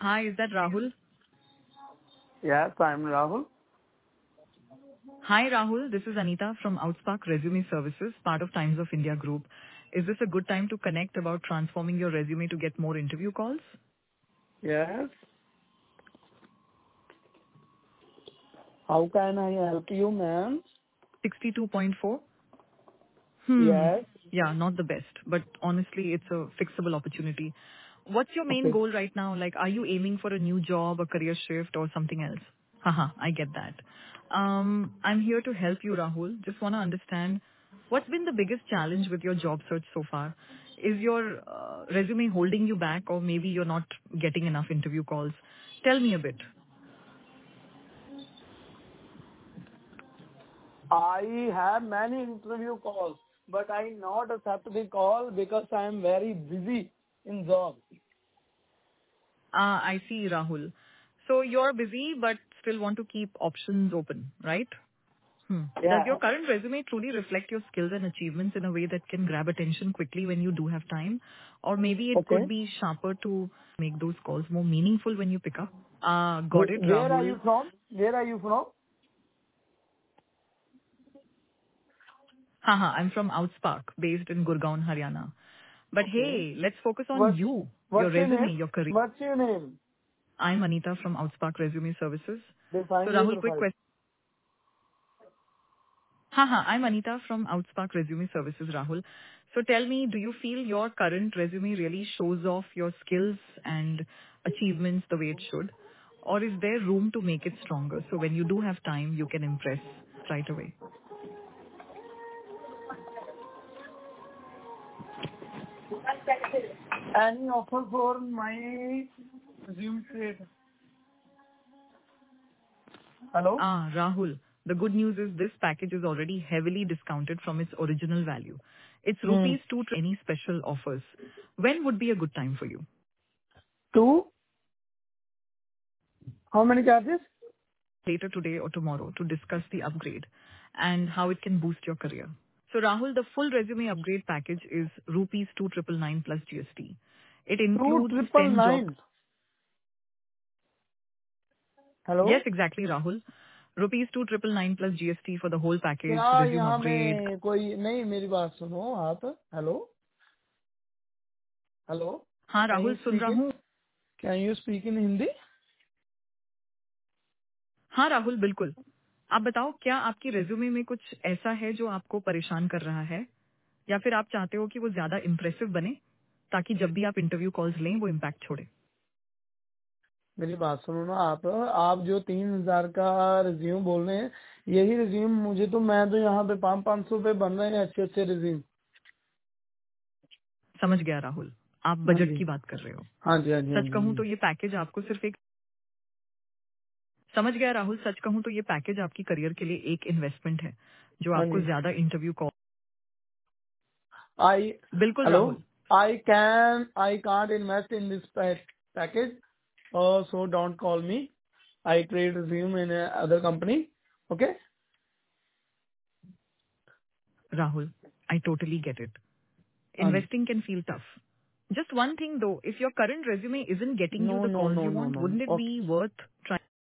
Hi, is that Rahul? Yes, I'm Rahul. Hi, Rahul. This is Anita from Outspark Resume Services, part of Times of India Group. Is this a good time to connect about transforming your resume to get more interview calls? Yes. How can I help you, ma'am? 62.4? Yes. Yeah, not the best, but honestly, it's a fixable opportunity. What's your main Okay. goal right now? Like, are you aiming for a new job, a career shift, or something else? Haha, I get that. I'm here to help you, Rahul. Just want to understand what's been the biggest challenge with your job search so far? Is your resume holding you back, or maybe you're not getting enough interview calls? Tell me a bit. I have many interview calls, but I not accept the call because I am very busy in job. I see, Rahul. So you're busy, but still want to keep options open, right? Does your Yeah. current resume truly reflect your skills and achievements in a way that can grab attention quickly when you do have time? Or maybe it Okay. could be sharper to make those calls more meaningful when you pick up? Got it, Where are you Rahul. from? Where are you from? Haha, I'm from Outspark, based in Gurgaon, Haryana. But Okay. hey, let's focus on What's you, your What's your name? resume, your career. What's your name? I'm Anita from Outspark Resume Services. So Define your Rahul, quick profile. question. Haha, I'm Anita from Outspark Resume Services, Rahul. So tell me, do you feel your current resume really shows off your skills and achievements the way it should? Or is there room to make it stronger so when you do have time, you can impress right away? Any offer for my resume trade? Hello? Rahul, the good news is this package is already heavily discounted from its original value. It's Hmm. rupees 2 any special offers. When would be a good time for you? Two? How many charges? Later today or tomorrow to discuss the upgrade and how it can boost your career. So Rahul, the full resume upgrade package is rupees 2,999 plus GST. It Two includes triple 10 job. nine. Hello. Yes, exactly, Rahul. Rupees 2,999 plus GST for the whole package, क्या resume यहाँ upgrade. में कोई नहीं. मेरी बात सुनो आप. Hello. Hello. हाँ Can राहुल you सुन speak रहा in? हूँ. Can you speak in Hindi? हाँ राहुल बिल्कुल. आप बताओ क्या आपकी रेज्यूमे में कुछ ऐसा है जो आपको परेशान कर रहा है या फिर आप चाहते हो कि वो ज्यादा इम्प्रेसिव बने ताकि जब भी आप इंटरव्यू कॉल्स लें वो इम्पैक्ट छोड़े. मेरी बात सुनो ना आप जो 3,000 का रिज्यूम बोल रहे हैं, यही रिज्यूम मुझे तो मैं तो यहाँ पे 500 पे बन रहे हैं अच्छे अच्छे रिज्यूम. समझ गया राहुल. आप हाँ बजट जी. की बात कर रहे हो. हाँ जी. हाँ जी. हाँ सच जी. हाँ कहूँ जी. तो ये पैकेज आपको सिर्फ एक समझ गया राहुल. सच कहूँ तो ये पैकेज आपकी करियर के लिए एक इन्वेस्टमेंट है जो हाँ आपको जी. ज्यादा इंटरव्यू कॉल. I बिल्कुल hello. Rahul. I can't invest in this package. So don't call me. I create resume in other company. Okay. Rahul, I totally get it. हाँ जी. Investing can feel tough. Just one thing though, if your current resume isn't getting No you the no calls no you no want, no. wouldn't it Okay. be worth trying?